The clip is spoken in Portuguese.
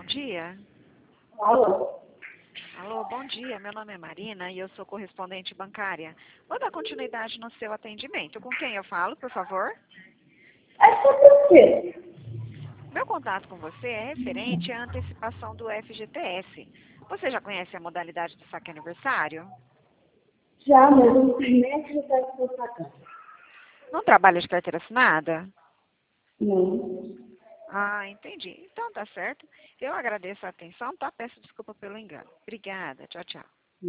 bom dia. Alô? Alô, bom dia. Meu nome é Marina e eu sou correspondente bancária. Vou dar continuidade no seu atendimento. Com quem eu falo, por favor? É sobre o quê? Meu contato com você é referente à antecipação do FGTS. Você já conhece a modalidade do saque aniversário? Já, mas eu não tenho nem atividade para sacar. Não trabalha de carteira assinada? Não. Ah, entendi. Então tá certo. Eu agradeço a atenção, tá? Peço desculpa pelo engano. Obrigada. Tchau, tchau.